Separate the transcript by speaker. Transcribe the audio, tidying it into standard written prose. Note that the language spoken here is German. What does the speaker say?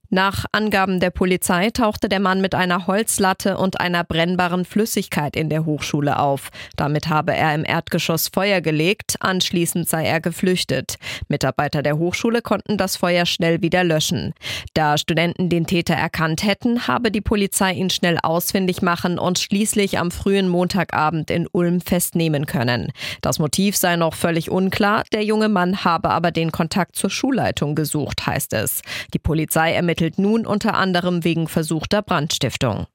Speaker 1: Nach Angaben der Polizei tauchte der Mann mit einer Holzlatte und einer brennbaren Flüssigkeit in der Hochschule auf. Damit habe er im Erdgeschoss Feuer gelegt, anschließend sei er geflüchtet. Mitarbeiter der Hochschule konnten das Feuer schnell wieder löschen. Da Studenten den Täter erkannt hätten, habe die Polizei ihn schnell ausfindig machen und schließlich am frühen Montagabend in Ulm festnehmen können. Das Motiv sei noch völlig unklar, der junge Mann habe aber den Kontakt zur Schulleitung gesucht, heißt es. Die Polizei ermittelt nun unter anderem wegen versuchter Brandstiftung.